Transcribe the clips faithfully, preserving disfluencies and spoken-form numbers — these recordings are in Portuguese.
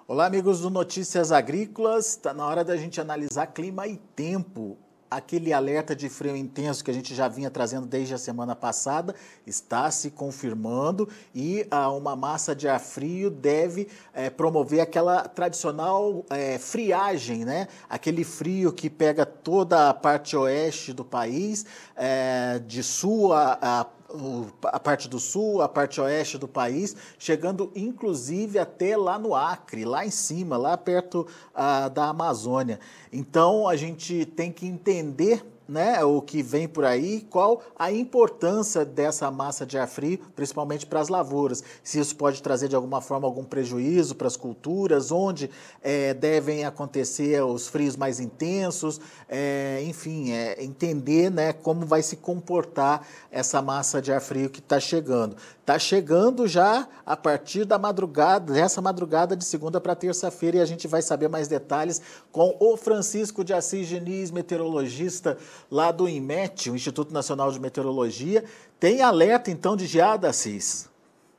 Olá, amigos do Notícias Agrícolas. Está na hora da gente analisar clima e tempo. Aquele alerta de frio intenso que a gente já vinha trazendo desde a semana passada está se confirmando e ah, uma massa de ar frio deve eh, promover aquela tradicional eh, friagem, né? Aquele frio que pega toda a parte oeste do país, eh, de sul a, a a parte do sul, a parte oeste do país, chegando inclusive até lá no Acre, lá em cima, lá perto ah, da Amazônia. Então a gente tem que entender, né, o que vem por aí, qual a importância dessa massa de ar frio, principalmente para as lavouras. Se isso pode trazer de alguma forma algum prejuízo para as culturas, onde é, devem acontecer os frios mais intensos, é, enfim, é, entender, né, como vai se comportar essa massa de ar frio que está chegando. Está chegando já a partir da madrugada, dessa madrugada de segunda para terça-feira, e a gente vai saber mais detalhes com o Francisco de Assis Diniz, meteorologista lá do INMET, o Instituto Nacional de Meteorologia. Tem alerta, então, de geada, Assis?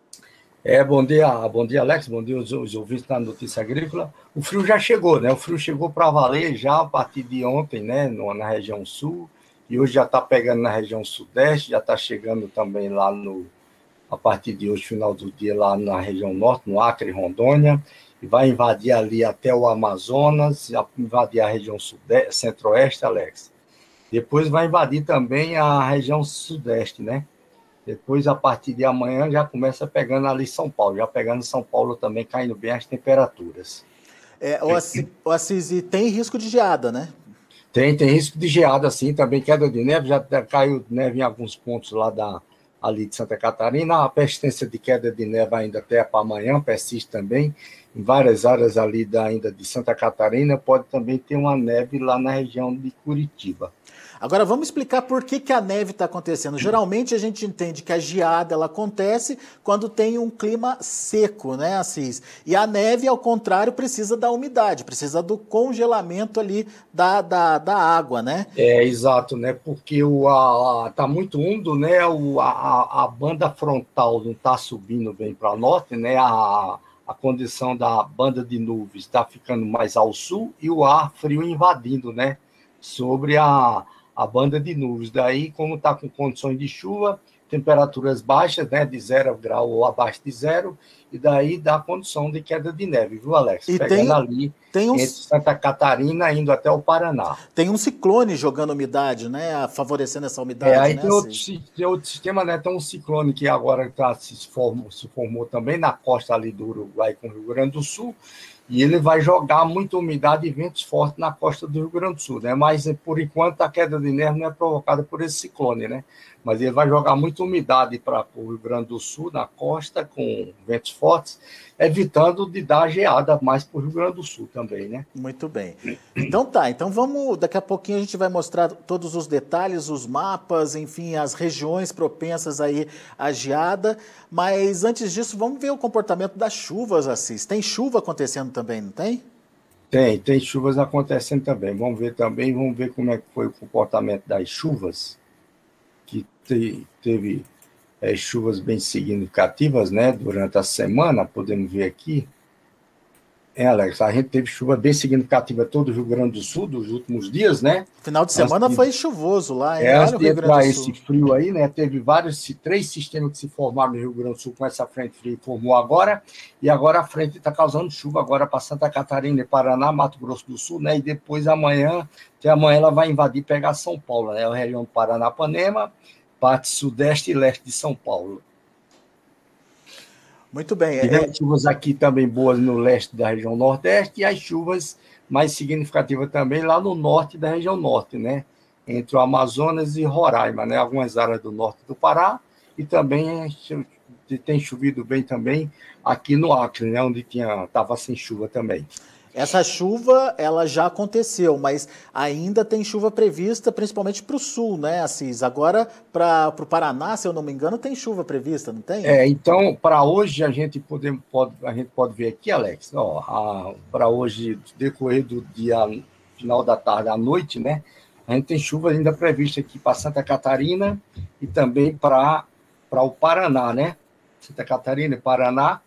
É, bom dia, bom dia, Alex, bom dia os, os ouvintes da Notícia Agrícola. O frio já chegou, né? O frio chegou para valer já a partir de ontem, né? No, na região sul, e hoje já está pegando na região sudeste, já está chegando também lá no, a partir de hoje, final do dia, lá na região norte, no Acre e Rondônia, e vai invadir ali até o Amazonas, invadir a região sudeste, centro-oeste, Alex. Depois vai invadir também a região sudeste, né? Depois, a partir de amanhã, já começa pegando ali São Paulo, já pegando São Paulo também, caindo bem as temperaturas. É, o Assis, o Assis, e tem risco de geada, né? Tem, tem risco de geada, sim, também queda de neve, já caiu neve em alguns pontos lá da, ali de Santa Catarina, a persistência de queda de neve ainda até para amanhã, persiste também, em várias áreas ali da, ainda de Santa Catarina, pode também ter uma neve lá na região de Curitiba. Agora vamos explicar por que, que a neve está acontecendo. Geralmente a gente entende que a geada ela acontece quando tem um clima seco, né, Assis? E a neve, ao contrário, precisa da umidade, precisa do congelamento ali da, da, da água, né? É, exato, né? Porque o, a, a, tá muito úmido, né? O, a, a banda frontal não está subindo bem para o norte, né? A, a condição da banda de nuvens está ficando mais ao sul e o ar frio invadindo, né? Sobre a a banda de nuvens. Daí, como está com condições de chuva, temperaturas baixas, né, de zero grau ou abaixo de zero, e daí dá condição de queda de neve, viu, Alex? E Pegando tem, ali tem uns, entre Santa Catarina indo até o Paraná. Tem um ciclone jogando umidade, né, favorecendo essa umidade, É, aí né, tem outro, tem outro sistema, né, tem um ciclone que agora tá, se, formou, se formou também na costa ali do Uruguai com o Rio Grande do Sul, e ele vai jogar muita umidade e ventos fortes na costa do Rio Grande do Sul, né? Mas, por enquanto, a queda de neve não é provocada por esse ciclone, né? Mas ele vai jogar muita umidade para o Rio Grande do Sul, na costa, com ventos fortes, evitando de dar geada mais para o Rio Grande do Sul também, né? Muito bem. Então tá, então vamos, daqui a pouquinho a gente vai mostrar todos os detalhes, os mapas, enfim, as regiões propensas aí à geada, mas antes disso, vamos ver o comportamento das chuvas, Assis. Tem chuva acontecendo também, não tem? Tem, tem chuvas acontecendo também. Vamos ver também, vamos ver como é que foi o comportamento das chuvas, que te, teve é, chuvas bem significativas, né, durante a semana, podemos ver aqui. É, Alex, a gente teve chuva bem significativa todo o Rio Grande do Sul, dos últimos dias, né? Final de semana de, foi chuvoso lá, hein? É, Olha antes o de Rio Grande entrar do Sul. esse frio aí, né? Teve vários, três sistemas que se formaram no Rio Grande do Sul com essa frente fria que formou agora, e agora a frente está causando chuva agora para Santa Catarina e Paraná, Mato Grosso do Sul, né? E depois amanhã, até amanhã ela vai invadir e pegar São Paulo, né? A região do Paranapanema, parte sudeste e leste de São Paulo. Muito bem. Tivemos é... chuvas aqui também boas no leste da região nordeste e as chuvas mais significativas também lá no norte da região norte, né? Entre o Amazonas e Roraima, né? Algumas áreas do norte do Pará e também tem chovido bem também aqui no Acre, né? Onde tinha, estava sem chuva também. Essa chuva, ela já aconteceu, mas ainda tem chuva prevista, principalmente para o sul, né, Assis? Agora, para o Paraná, se eu não me engano, tem chuva prevista, não tem? É, então, para hoje, a gente, pode, pode, a gente pode ver aqui, Alex, para hoje, decorrer do dia, final da tarde à noite, né? A gente tem chuva ainda prevista aqui para Santa Catarina e também para o Paraná, né? Santa Catarina e Paraná.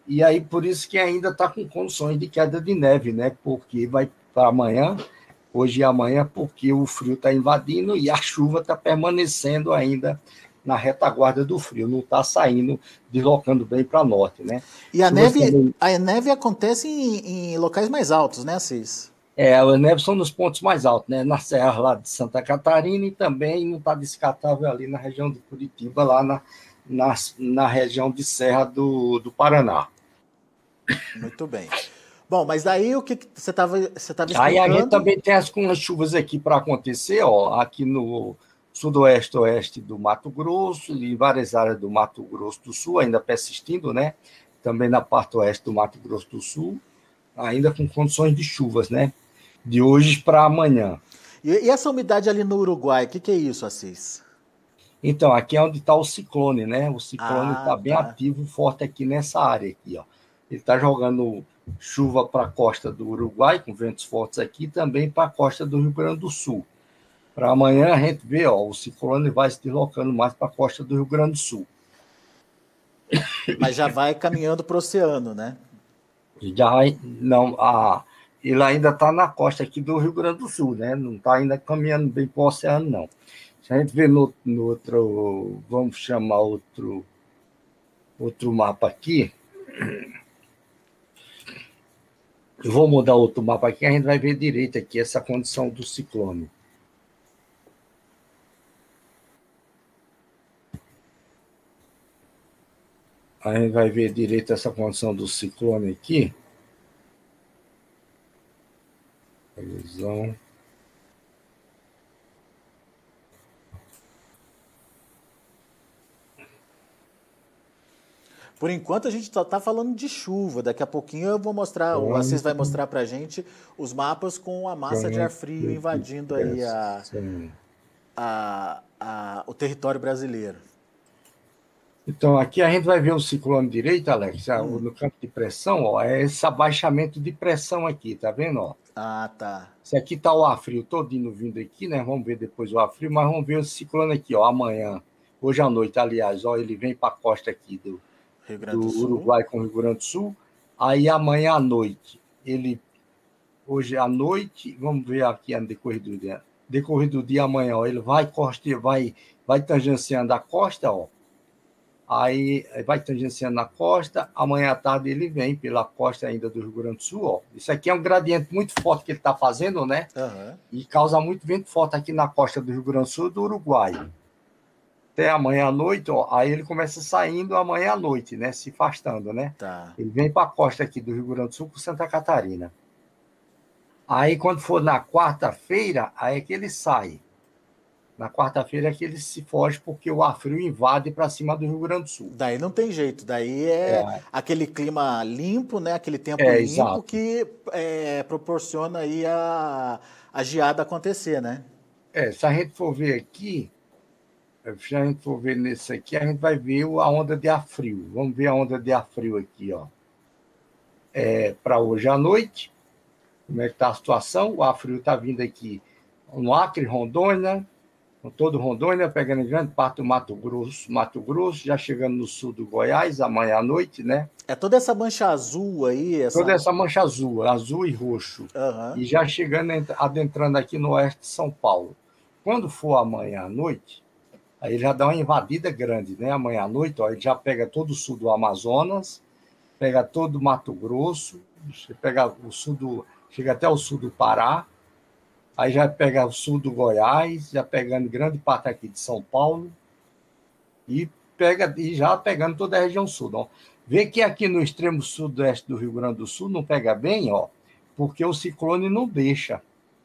E aí, por isso que ainda está com condições de queda de neve, né? Porque vai para amanhã, hoje e amanhã, porque o frio está invadindo e a chuva está permanecendo ainda na retaguarda do frio, não está saindo, deslocando bem para norte, né? E a Chuvas neve, também, a neve acontece em, em locais mais altos, né, Cis? é, as neves são nos pontos mais altos, né? Na serra lá de Santa Catarina e também não está descartável ali na região de Curitiba, lá na, na, na região de Serra do, do Paraná. Muito bem. Bom, mas daí o que que você estava você tava Aí a gente explicando? também tem as, umas chuvas aqui para acontecer, ó, aqui no sudoeste oeste do Mato Grosso, e em várias áreas do Mato Grosso do Sul, ainda persistindo, né? Também na parte oeste do Mato Grosso do Sul, ainda com condições de chuvas, né? De hoje para amanhã. E, e essa umidade ali no Uruguai, o que, que é isso, Assis? Então, aqui é onde está o ciclone, né? O ciclone está Ah, bem tá. ativo, forte aqui nessa área aqui, ó. Ele está jogando chuva para a costa do Uruguai, com ventos fortes aqui, e também para a costa do Rio Grande do Sul. Para amanhã a gente vê, ó, o ciclone vai se deslocando mais para a costa do Rio Grande do Sul. Mas já vai caminhando para o oceano, né? Já não, a, ele ainda está na costa aqui do Rio Grande do Sul, né? Não está ainda caminhando bem para o oceano, não. Se a gente vê no, no outro, vamos chamar outro, outro mapa aqui, eu vou mudar outro mapa aqui, a gente vai ver direito aqui essa condição do ciclone. A gente vai ver direito essa condição do ciclone aqui. Ilusão. Por enquanto a gente só está falando de chuva. Daqui a pouquinho eu vou mostrar, o Assis vai mostrar para a gente os mapas com a massa de ar frio invadindo aí a, a, a, o território brasileiro. Então, aqui a gente vai ver o ciclone direito, Alex, hum. no campo de pressão, ó, é esse abaixamento de pressão aqui, tá vendo? Ó? Ah, tá. Esse aqui tá o ar frio todinho vindo aqui, né? Vamos ver depois o ar frio, mas vamos ver o ciclone aqui, ó, amanhã, hoje à noite, aliás, ó, ele vem para a costa aqui do, Rio Grande do, do Sul. Uruguai com o Rio Grande do Sul. Aí amanhã à noite, ele, hoje à noite, vamos ver aqui no decorrer do dia, decorrer do dia amanhã, ó, ele vai, costa, vai, vai tangenciando a costa, ó. Aí vai tangenciando na costa, amanhã à tarde ele vem pela costa ainda do Rio Grande do Sul. Ó. Isso aqui é um gradiente muito forte que ele está fazendo, né? Uhum. E causa muito vento forte aqui na costa do Rio Grande do Sul e do Uruguai. Até amanhã à noite, ó, aí ele começa saindo amanhã à noite, né? Se afastando, né? Tá. Ele vem para a costa aqui do Rio Grande do Sul com Santa Catarina. Aí quando for na quarta-feira, aí é que ele sai. Na quarta-feira é que ele se foge porque o ar frio invade para cima do Rio Grande do Sul. Daí não tem jeito, daí é, é. aquele clima limpo, né? Aquele tempo é, limpo exato. que é, proporciona aí a, a geada acontecer, né? É, se a gente for ver aqui, se a gente for ver nesse aqui, a gente vai ver a onda de ar frio. Vamos ver a onda de ar frio aqui, ó. É, para hoje à noite, como é que está a situação? O ar frio está vindo aqui no Acre, Rondônia, todo Rondônia, pegando em grande parte do Mato Grosso, Mato Grosso, já chegando no sul do Goiás, amanhã à noite, né? É toda essa mancha azul aí, essa... Toda essa mancha azul, azul e roxo. Uhum. E já chegando, adentrando aqui no oeste de São Paulo. Quando for amanhã à noite, aí ele já dá uma invadida grande, né? Amanhã à noite, ó, ele já pega todo o sul do Amazonas, pega todo o Mato Grosso, pega o sul do, chega até o sul do Pará, aí já pega o sul do Goiás, já pegando grande parte aqui de São Paulo, e, pega, e já pegando toda a região sul. Ó. Vê que aqui no extremo sudoeste do Rio Grande do Sul não pega bem, ó, porque o ciclone não deixa.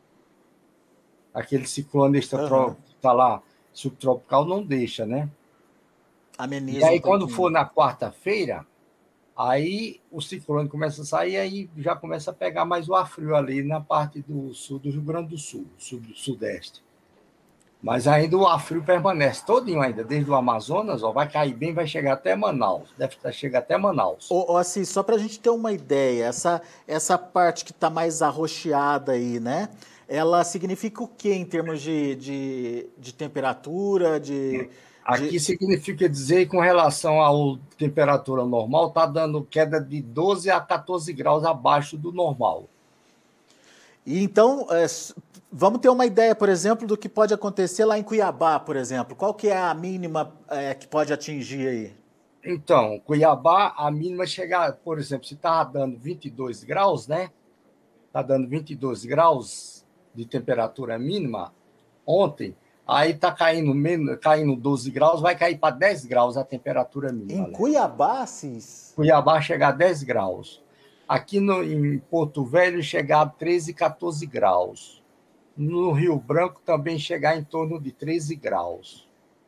Aquele ciclone extratropical, uhum. tá lá, subtropical, não deixa, né? Ameniza e aí, um quando for na quarta-feira, aí o ciclone começa a sair, aí já começa a pegar mais o ar frio ali na parte do sul do Rio Grande do Sul, sul do sudeste. Mas ainda o ar frio permanece todinho ainda, desde o Amazonas, ó, vai cair bem, vai chegar até Manaus, deve chegar até Manaus. Ô, ô, assim, só para a gente ter uma ideia, essa, essa parte que está mais arroxeada aí, né? ela significa o que em termos de, de, de temperatura, de... Aqui de... significa dizer, com relação à temperatura normal, está dando queda de doze a quatorze graus abaixo do normal. E então, é, vamos ter uma ideia, por exemplo, do que pode acontecer lá em Cuiabá, por exemplo. Qual que é a mínima é, que pode atingir aí? Então, Cuiabá, a mínima chegar, por exemplo, se está dando vinte e dois graus, né? Está dando vinte e dois graus de temperatura mínima ontem, aí está caindo, caindo doze graus, vai cair para dez graus a temperatura mínima. Em Alex. Cuiabá, Cis? Cuiabá chegar a dez graus. Aqui no, em Porto Velho chegar a treze, quatorze graus. No Rio Branco também chegar em torno de treze graus.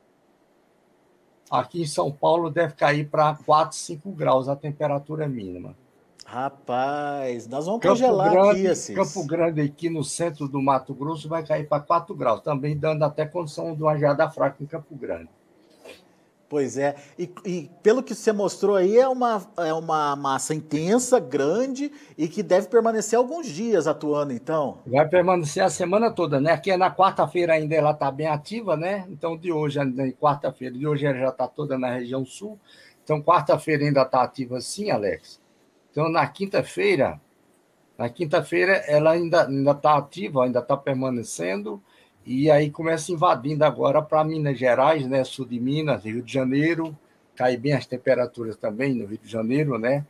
Aqui em São Paulo deve cair para quatro, cinco graus a temperatura mínima. Rapaz, nós vamos Campo congelar Grande, aqui, Assis. Campo Grande, aqui no centro do Mato Grosso, vai cair para quatro graus, também dando até condição de uma geada fraca em Campo Grande. Pois é, e, e pelo que você mostrou aí, é uma, é uma massa intensa, grande, e que deve permanecer alguns dias atuando, então. Vai permanecer a semana toda, né? Aqui é na quarta-feira ainda ela está bem ativa, né? Então, de hoje, quarta-feira, de hoje ela já está toda na região sul. Então, quarta-feira ainda está ativa sim, Alex. Então, na quinta-feira, na quinta-feira ela ainda está ativa, ainda está permanecendo, e aí começa invadindo agora para Minas Gerais, né? Sul de Minas, Rio de Janeiro, cai bem as temperaturas também no Rio de Janeiro, né?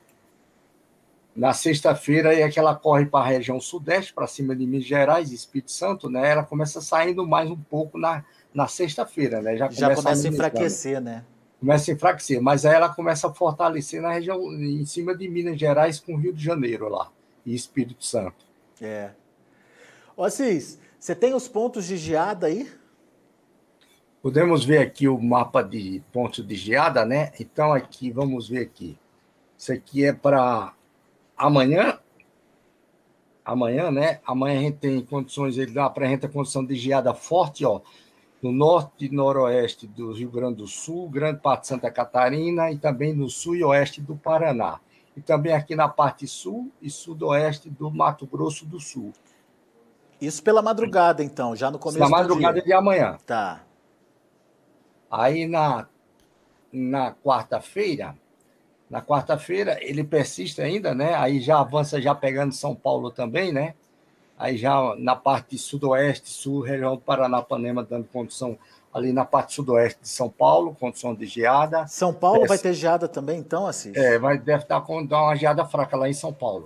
Na sexta-feira é que ela corre para a região sudeste, para cima de Minas Gerais, Espírito Santo, né? Ela começa saindo mais um pouco na, na sexta-feira, né? Já começa, Já começa a enfraquecer, né? Começa a enfraquecer, mas aí ela começa a fortalecer na região, em cima de Minas Gerais, com o Rio de Janeiro lá, e Espírito Santo. É. Ô, Assis, você tem os pontos de geada aí? Podemos ver aqui o mapa de pontos de geada, né? Então, aqui, vamos ver aqui. Isso aqui é para amanhã. Amanhã, né? Amanhã a gente tem condições, ele dá para a gente a condição de geada forte, ó, no norte e noroeste do Rio Grande do Sul, grande parte de Santa Catarina e também no sul e oeste do Paraná. E também aqui na parte sul e sudoeste do Mato Grosso do Sul. Isso pela madrugada, então, já no começo do dia. Na madrugada de amanhã. Tá. Aí na, na quarta-feira, na quarta-feira ele persiste ainda, né? Aí já avança já pegando São Paulo também, né? Aí já na parte sudoeste, sul, região do Paranapanema, dando condição ali na parte sudoeste de São Paulo, condição de geada. São Paulo Desce... vai ter geada também, então, Assis? É, vai, deve estar com dar uma geada fraca lá em São Paulo.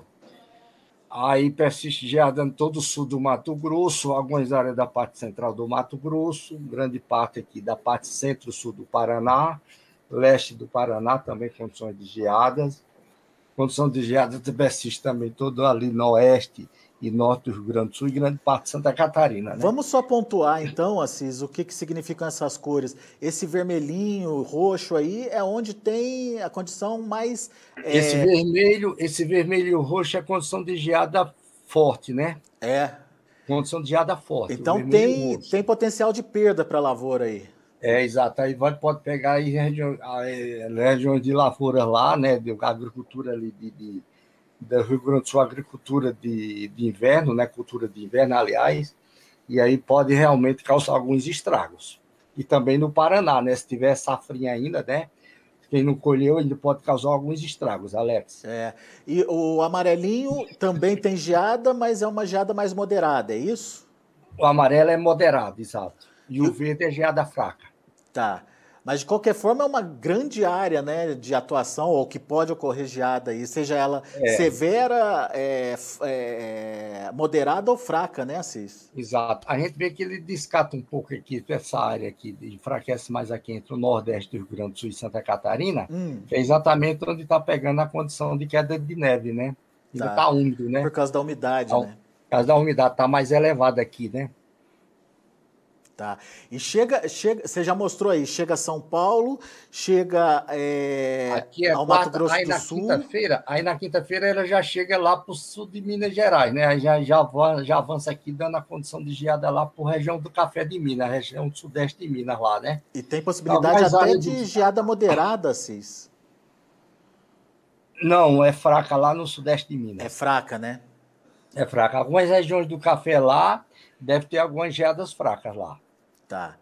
Aí persiste geada em todo o sul do Mato Grosso, algumas áreas da parte central do Mato Grosso, grande parte aqui da parte centro-sul do Paraná, leste do Paraná também condições de geadas. Condição de geada persiste também todo ali no oeste e norte do Rio Grande do Sul e grande parte de Santa Catarina. Né? Vamos só pontuar, então, Assis, o que, que significam essas cores. Esse vermelhinho, roxo aí, é onde tem a condição mais... É... Esse vermelho, esse vermelho e o roxo é a condição de geada forte, né? É. Condição de geada forte. Então tem, tem potencial de perda para a lavoura aí. É, exato. Aí vai, pode pegar aí regiões, regiões de lavouras lá, né? De agricultura ali de... de do Rio Grande do Sul, agricultura de, de inverno, né? Cultura de inverno, aliás, e aí pode realmente causar alguns estragos. E também no Paraná, né? Se tiver safrinha ainda, né? Quem não colheu, ainda pode causar alguns estragos, Alex. É. E o amarelinho também tem geada, mas é uma geada mais moderada, é isso? O amarelo é moderado, exato. E, e o verde é geada fraca. Tá. Mas, de qualquer forma, é uma grande área, né, de atuação, ou que pode ocorrer geada aí, seja ela é. severa, é, é, moderada ou fraca, né, Assis? Exato. A gente vê que ele descata um pouco aqui, essa área aqui, enfraquece mais aqui entre o Nordeste do Rio Grande do Sul e Santa Catarina, hum. que é exatamente onde está pegando a condição de queda de neve, né? Ainda está tá úmido, né? Por causa da umidade, a, né? Por causa da umidade, está mais elevada aqui, né? Tá. E chega, chega, você já mostrou aí, chega a São Paulo, chega é, Aqui é ao quarta, Mato Grosso aí do na Sul. Quinta-feira, aí na quinta-feira ela já chega lá para o sul de Minas Gerais, né? Aí já, já, já avança aqui, dando a condição de geada lá para a região do Café de Minas, a região do sudeste de Minas lá, né? E tem possibilidade Algumas até de do... geada moderada, Cis? Não, é fraca lá no sudeste de Minas. É fraca, né? É fraca. Algumas regiões do café lá deve ter algumas geadas fracas lá. Tá.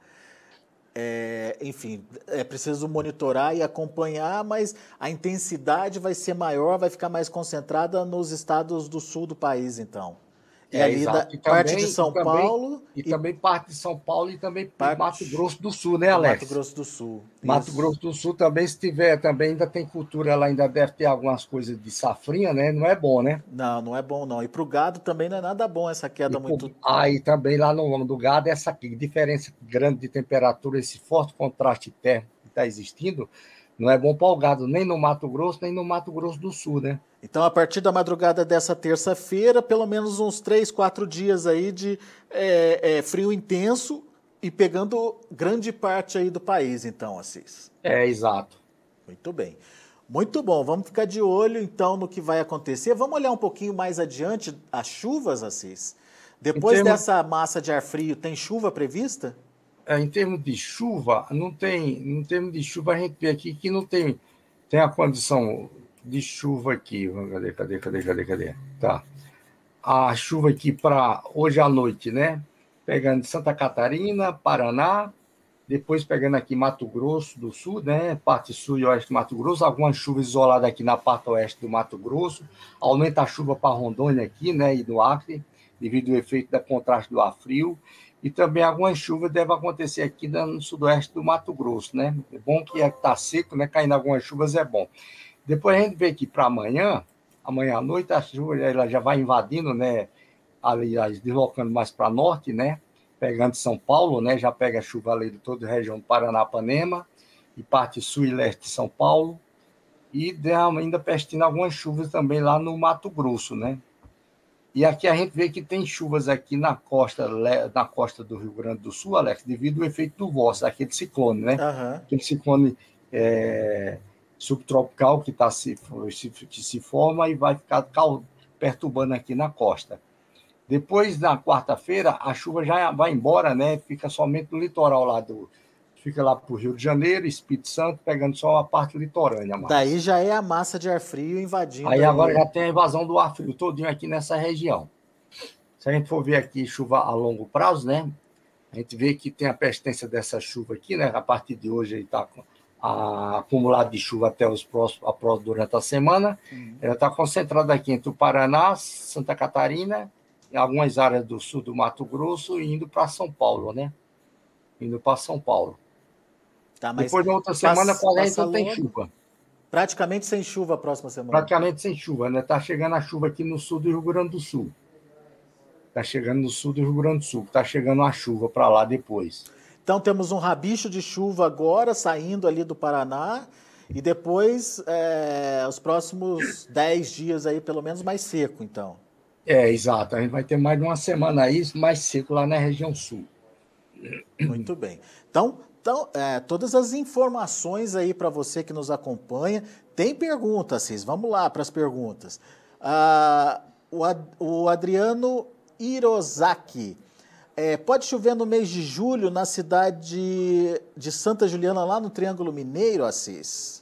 É, enfim, é preciso monitorar e acompanhar, mas a intensidade vai ser maior, vai ficar mais concentrada nos estados do sul do país, então. E É, ali da exato. E parte de também, e São também, Paulo e e também parte de São Paulo e também Mato parte Grosso do Sul, né, do Mato Alex? Grosso do Sul. Mato Isso. Grosso do Sul também, se tiver, também ainda tem cultura lá, ainda deve ter algumas coisas de safrinha, né? Não é bom, né? Não, não é bom não. E para o gado também não é nada bom essa E queda pro- muito. aí também lá no nome do gado, essa aqui, diferença grande de temperatura, esse forte contraste térmico que está existindo, não é bom para o gado, nem no Mato Grosso, nem no Mato Grosso do Sul, né? Então, a partir da madrugada dessa terça-feira, pelo menos uns três, quatro dias aí de é, é, frio intenso e pegando grande parte aí do país, então, Assis. É, exato. Muito bem. Muito bom. Vamos ficar de olho, então, no que vai acontecer. Vamos olhar um pouquinho mais adiante as chuvas, Assis. Em Depois termos, dessa massa de ar frio, tem chuva prevista? é, em termos de chuva, não tem, em termos de chuva, a gente vê aqui que não tem, tem a condição de chuva aqui. Cadê, cadê, cadê, cadê, cadê? Tá. A chuva aqui para hoje à noite, né? Pegando Santa Catarina, Paraná, depois pegando aqui Mato Grosso do Sul, né? Parte sul e oeste do Mato Grosso, algumas chuvas isoladas aqui na parte oeste do Mato Grosso, aumenta a chuva para Rondônia aqui, né? E do Acre, devido ao efeito da contraste do ar frio, e também algumas chuvas devem acontecer aqui no sudoeste do Mato Grosso, né? É bom que está seco, né? Caindo algumas chuvas é bom. Depois a gente vê aqui para amanhã, amanhã à noite a chuva ela já vai invadindo, né? Aliás, deslocando mais para norte, né? Pegando São Paulo, né? Já pega chuva ali de toda a região do Paranapanema e parte sul e leste de São Paulo e ainda pestindo algumas chuvas também lá no Mato Grosso, né? E aqui a gente vê que tem chuvas aqui na costa, na costa do Rio Grande do Sul, Alex, devido ao efeito do Vossa, aquele ciclone, né? Aham. Aquele ciclone é, subtropical que, tá se, que se forma e vai ficar perturbando aqui na costa. Depois, na quarta-feira, a chuva já vai embora, né? Fica somente no litoral lá do... Fica lá para o Rio de Janeiro, Espírito Santo, pegando só a parte litorânea Daí mais. já é a massa de ar frio invadindo Aí agora aí. já tem a invasão do ar frio todinho aqui nessa região. Se a gente for ver aqui chuva a longo prazo, né? A gente vê que tem a persistência dessa chuva aqui, né? A partir de hoje está acumulado de chuva até os próximos, a, durante a semana. Uhum. Ela está concentrada aqui entre o Paraná, Santa Catarina, em algumas áreas do sul do Mato Grosso e indo para São Paulo, né? Indo para São Paulo. Tá, mas depois, na outra semana, passa, quase passa não tem logo. chuva. Praticamente sem chuva a próxima semana. Praticamente sem chuva, né? Está chegando a chuva aqui no sul do Rio Grande do Sul. Está chegando no sul do Rio Grande do Sul, está chegando a chuva para lá depois. Então temos um rabicho de chuva agora saindo ali do Paraná e depois é, os próximos dez dias aí pelo menos mais seco, então. É, exato. A gente vai ter mais de uma semana aí mais seco lá na região sul. Muito bem. Então, então é, todas as informações aí para você que nos acompanha. Tem perguntas, Cis. Vamos lá para as perguntas. Ah, o, Ad, o Adriano Hirozaki. É, pode chover no mês de julho na cidade de Santa Juliana, lá no Triângulo Mineiro, Assis?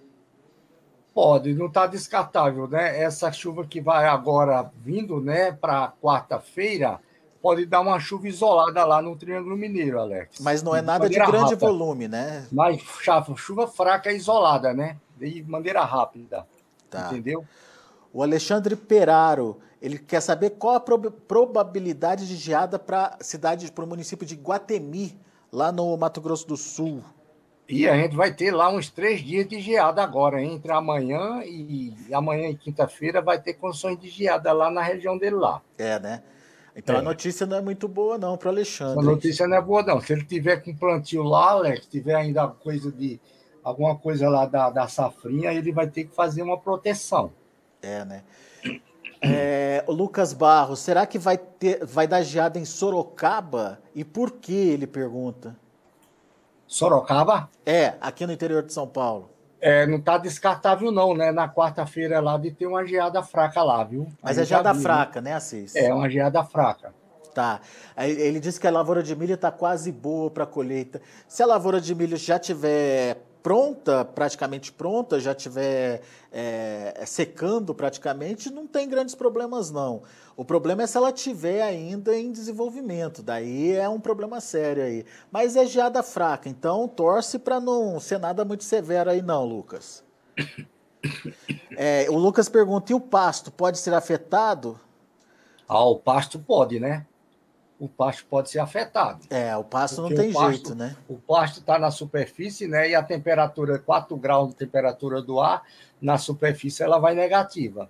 Pode, não está descartável, né? Essa chuva que vai agora vindo, né, para quarta-feira, pode dar uma chuva isolada lá no Triângulo Mineiro, Alex. Mas não é de nada de grande rápida. volume, né? Mas chuva fraca isolada, né? De maneira rápida. Tá. Entendeu? O Alexandre Peraro, ele quer saber qual a prob probabilidade de geada para a cidade, para o município de Guatemi, lá no Mato Grosso do Sul. E a gente vai ter lá uns três dias de geada agora, hein? Entre amanhã e amanhã e quinta-feira vai ter condições de geada lá na região dele lá. É, né? Então é. A notícia não é muito boa não para o Alexandre. A notícia não é boa não. Se ele tiver com plantio lá, Alex, tiver ainda coisa de alguma coisa lá da, da safrinha, ele vai ter que fazer uma proteção. É, né? É, o Lucas Barros, será que vai, ter, vai dar geada em Sorocaba? E por que, ele pergunta? Sorocaba? É, aqui no interior de São Paulo. É, não está descartável não, né? Na quarta-feira lá de ter uma geada fraca lá, viu? Mas é geada fraca, né, Assis? É, uma geada fraca. Tá. Ele disse que a lavoura de milho está quase boa para a colheita. Se a lavoura de milho já tiver pronta, praticamente pronta, já estiver é, secando praticamente, não tem grandes problemas não. O problema é se ela estiver ainda em desenvolvimento, daí é um problema sério aí. Mas é geada fraca, então torce para não ser nada muito severo aí não, Lucas. É, o Lucas pergunta, e o pasto pode ser afetado? Ah, o pasto pode, né? O pasto pode ser afetado. É, o pasto não Porque tem o pasto, jeito, né? O pasto está na superfície, né? E a temperatura, quatro graus de temperatura do ar, na superfície ela vai negativa.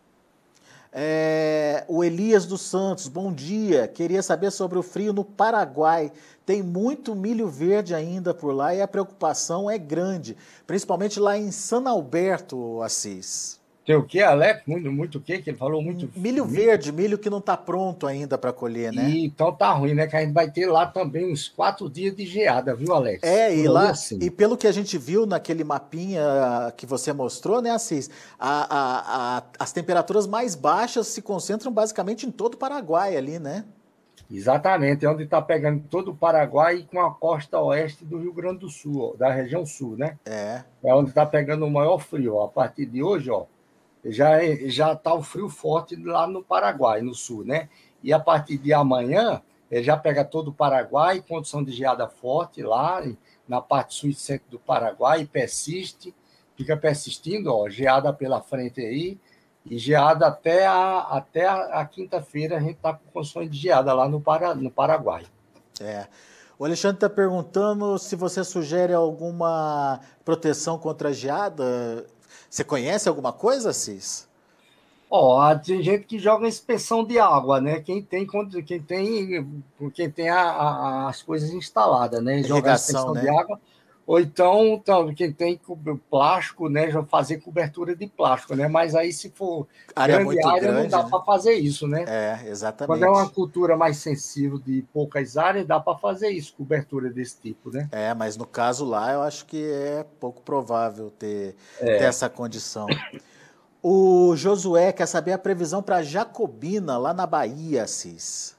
É, o Elias dos Santos, bom dia. Queria saber sobre o frio no Paraguai. Tem muito milho verde ainda por lá e a preocupação é grande, principalmente lá em San Alberto, Assis. Tem o quê, Alex? Muito, muito o quê? Que ele falou muito. Milho verde, milho que não está pronto ainda para colher, né? E, então tá ruim, né? Que a gente vai ter lá também uns quatro dias de geada, viu, Alex? É, e Por lá, assim. e pelo que a gente viu naquele mapinha que você mostrou, né, Assis, a, a, a, as temperaturas mais baixas se concentram basicamente em todo o Paraguai ali, né? Exatamente, é onde está pegando todo o Paraguai e com a costa oeste do Rio Grande do Sul, ó, da região sul, né? É. É onde está pegando o maior frio. Ó. A partir de hoje, ó, já já está o frio forte lá no Paraguai, no sul, né? E a partir de amanhã, ele já pega todo o Paraguai, condição de geada forte lá na parte sul e centro do Paraguai, e persiste, fica persistindo, ó, geada pela frente aí, e geada até a, até a, a quinta-feira, a gente está com condições de geada lá no, Para, no Paraguai. É. O Alexandre está perguntando se você sugere alguma proteção contra a geada. Você conhece alguma coisa, Cis? Ó, oh, tem gente que joga inspeção de água, né? Quem tem, quem tem, quem tem a, a, as coisas instaladas, né? Jogar inspeção né? de água. Ou então, então, quem tem plástico, né? Fazer cobertura de plástico, né? Mas aí, se for área grande muito área, grande, não dá né? para fazer isso, né? É, exatamente. Quando é uma cultura mais sensível de poucas áreas, dá para fazer isso, cobertura desse tipo, né? É, mas no caso lá, eu acho que é pouco provável ter, é. ter essa condição. O Josué quer saber a previsão para Jacobina, lá na Bahia, Cis.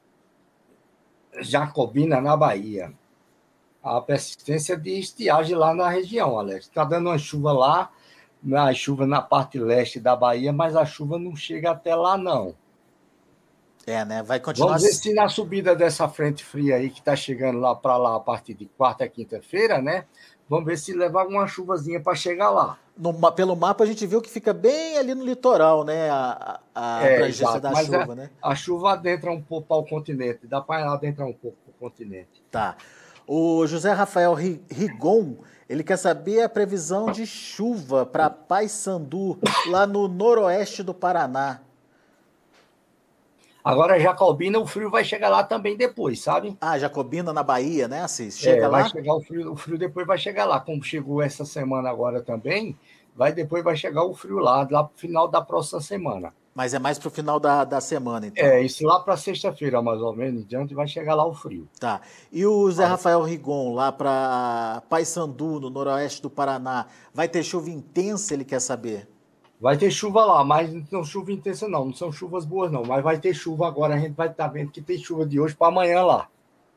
Jacobina, na Bahia. A persistência de estiagem lá na região, Alex. Está dando uma chuva lá, a chuva na parte leste da Bahia, mas a chuva não chega até lá, não. É, né? Vai continuar... Vamos ver se na subida dessa frente fria aí, que está chegando lá para lá a partir de quarta e quinta-feira, né? Vamos ver se leva alguma chuvazinha para chegar lá. No, pelo mapa a gente viu que fica bem ali no litoral, né? A, a é, abrangência exato, da mas chuva, a, né? A chuva adentra um pouco para o continente, dá para adentrar um pouco para o continente. Tá. O José Rafael Rigon, ele quer saber a previsão de chuva para Paysandu, lá no noroeste do Paraná. Agora, Jacobina, o frio vai chegar lá também depois, sabe? Ah, Jacobina na Bahia, né, Assis? Chega é, lá? Vai chegar o frio, o frio depois vai chegar lá. Como chegou essa semana agora também, vai depois vai chegar o frio lá, lá pro final da próxima semana. Mas é mais pro final da, da semana, então. É, isso lá para sexta-feira, mais ou menos, diante vai chegar lá o frio. Tá. E o Zé Rafael Rigon, lá para Paysandu, no noroeste do Paraná, vai ter chuva intensa, ele quer saber? Vai ter chuva lá, mas não chuva intensa não, não são chuvas boas não, mas vai ter chuva agora, a gente vai estar vendo que tem chuva de hoje para amanhã lá.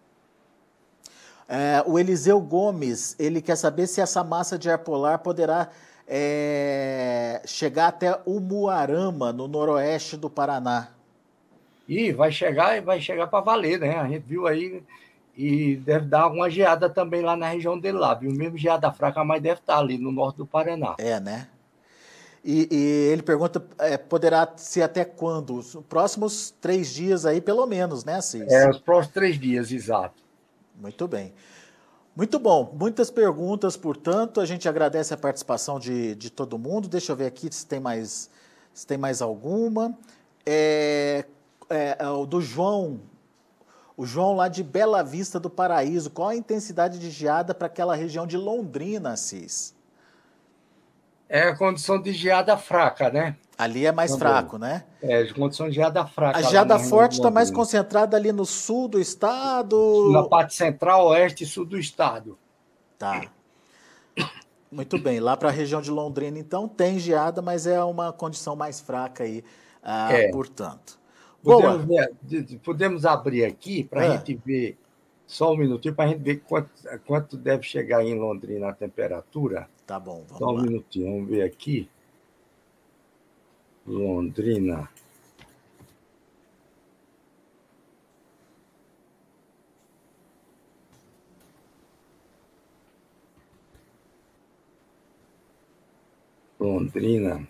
É, o Eliseu Gomes, ele quer saber se essa massa de ar polar poderá é, chegar até Umuarama, no noroeste do Paraná. E vai chegar, vai chegar para valer, né? A gente viu aí e deve dar uma geada também lá na região dele lá, viu? Mesmo geada fraca, mas deve estar ali no norte do Paraná. É, né? E, e ele pergunta, é, poderá ser até quando? Os próximos três dias aí, pelo menos, né, Assis? É, os próximos três dias, exato. Muito bem. Muito bom. Muitas perguntas, portanto, a gente agradece a participação de, de todo mundo. Deixa eu ver aqui se tem mais, se tem mais alguma. É, é, o do João, o João lá de Bela Vista do Paraíso. Qual a intensidade de geada para aquela região de Londrina, Assis? É a condição de geada fraca, né? Ali é mais também. Fraco, né? É, de condição de geada fraca. A geada forte está mais concentrada ali no sul do estado? Na parte central, oeste e sul do estado. Tá. Muito bem. Lá para a região de Londrina, então, tem geada, mas é uma condição mais fraca aí, ah, é. portanto. Podemos, ver, podemos abrir aqui para a é. gente ver Só um minutinho para a gente ver quanto, quanto deve chegar em Londrina a temperatura. Tá bom, vamos Só um lá. minutinho, vamos ver aqui. Londrina. Londrina.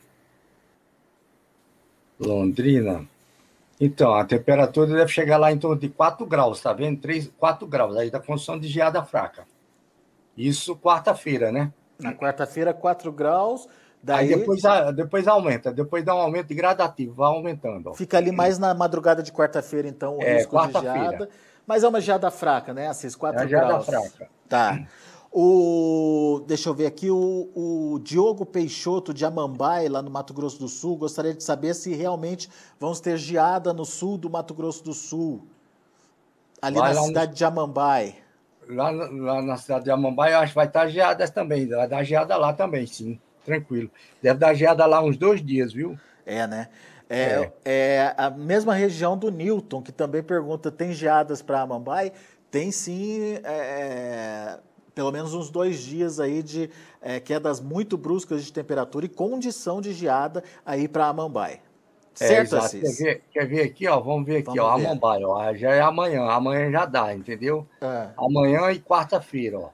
Londrina. Então, a temperatura deve chegar lá em torno de quatro graus, tá vendo? três, quatro graus, aí da condição de geada fraca. Isso quarta-feira, né? Na quarta-feira, quatro graus. Daí Aí depois, depois aumenta, depois dá um aumento gradativo, vai aumentando. Ó. Fica ali mais na madrugada de quarta-feira, então, o é, risco de geada. Mas é uma geada fraca, né, Assis? quatro é geada graus. fraca. Tá. O, deixa eu ver aqui, o, o Diogo Peixoto de Amambai, lá no Mato Grosso do Sul, gostaria de saber se realmente vamos ter geada no sul do Mato Grosso do Sul, ali vai na cidade no... de Amambai. Lá, lá na cidade de Amambai, eu acho que vai estar geada também, vai dar geada lá também, sim, tranquilo. Deve dar geada lá uns dois dias, viu? É, né? É, é. é a mesma região do Newton, que também pergunta, tem geadas para Amambai? Tem sim, é... pelo menos uns dois dias aí de é, quedas muito bruscas de temperatura e condição de geada aí para Amambai. Certo, é, Assis? Quer ver, quer ver aqui, ó? Vamos ver aqui, Vamos ó, ver. Amambai, ó, já é amanhã, amanhã já dá, entendeu? É. Amanhã e quarta-feira, ó.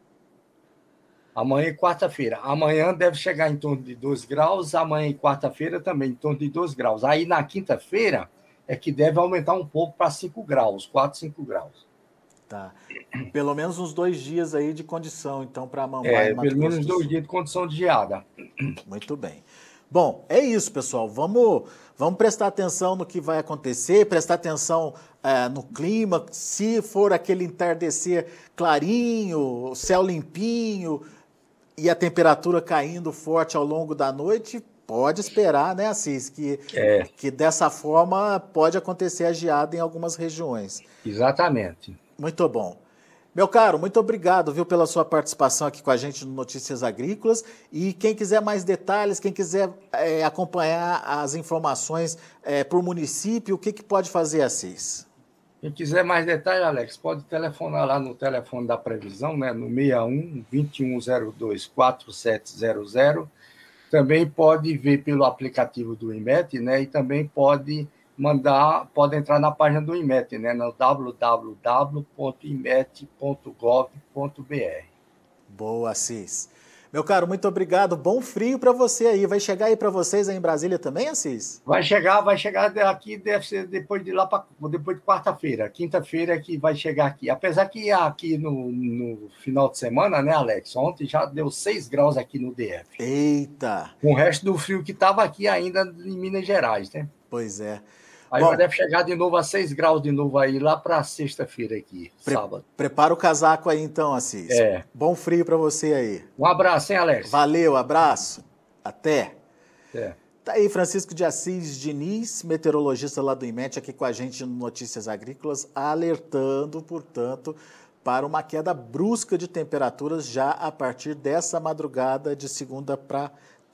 Amanhã e quarta-feira. Amanhã deve chegar em torno de dois graus, amanhã e quarta-feira também em torno de dois graus. Aí na quinta-feira é que deve aumentar um pouco para cinco graus, quatro, cinco graus. Tá. Pelo menos uns dois dias aí de condição, então, para Amambai. É, pelo menos dois dias de condição de geada. Muito bem. Bom, é isso, pessoal. Vamos, vamos prestar atenção no que vai acontecer, prestar atenção é, no clima. Se for aquele entardecer clarinho, céu limpinho e a temperatura caindo forte ao longo da noite, pode esperar, né, Assis, que, é. que dessa forma pode acontecer a geada em algumas regiões. Exatamente. Muito bom. Meu caro, muito obrigado, viu, pela sua participação aqui com a gente no Notícias Agrícolas. E quem quiser mais detalhes, quem quiser é, acompanhar as informações é, por município, o que, que pode fazer, Assis? Quem quiser mais detalhes, Alex, pode telefonar lá no telefone da previsão, né, no seis um, dois um zero dois, quatro sete zero zero. Também pode ver pelo aplicativo do IMET, né, e também pode... mandar, pode entrar na página do IMET, né, no w w w ponto imet ponto gov ponto b r. Boa, Assis. Meu caro, muito obrigado. Bom frio para você aí. Vai chegar aí para vocês aí em Brasília também, Assis? Vai chegar, vai chegar aqui, deve ser depois de lá para depois de quarta-feira. Quinta-feira é que vai chegar aqui. Apesar que aqui no, no final de semana, né, Alex? Ontem já deu seis graus aqui no D F. Eita! Com o resto do frio que estava aqui ainda em Minas Gerais, né? Pois é. Aí Bom, deve chegar de novo a seis graus de novo aí, lá para sexta-feira aqui, pre sábado. Prepara o casaco aí então, Assis. É. Bom frio para você aí. Um abraço, hein, Alex? Valeu, abraço. Até. É. Tá aí Francisco de Assis Diniz, meteorologista lá do IMET, aqui com a gente no Notícias Agrícolas, alertando, portanto, para uma queda brusca de temperaturas já a partir dessa madrugada de segunda para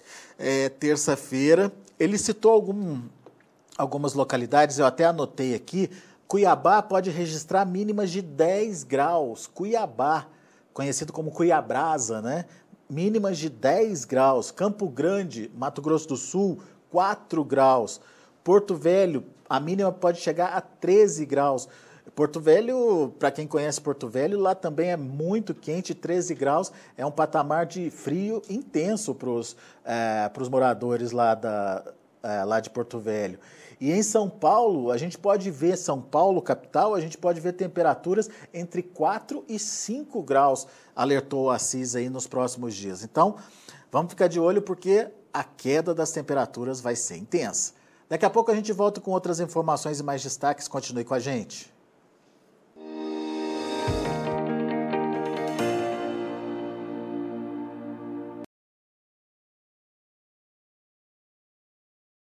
é, terça-feira. Ele citou algum... algumas localidades, eu até anotei aqui, Cuiabá pode registrar mínimas de dez graus, Cuiabá, conhecido como Cuiabrasa, né? Mínimas de dez graus, Campo Grande, Mato Grosso do Sul, quatro graus, Porto Velho, a mínima pode chegar a treze graus, Porto Velho, para quem conhece Porto Velho, lá também é muito quente, treze graus, é um patamar de frio intenso para os é, para os moradores lá, da, é, lá de Porto Velho. E em São Paulo, a gente pode ver, São Paulo, capital, a gente pode ver temperaturas entre quatro e cinco graus, alertou o Assis aí nos próximos dias. Então, vamos ficar de olho porque a queda das temperaturas vai ser intensa. Daqui a pouco a gente volta com outras informações e mais destaques. Continue com a gente.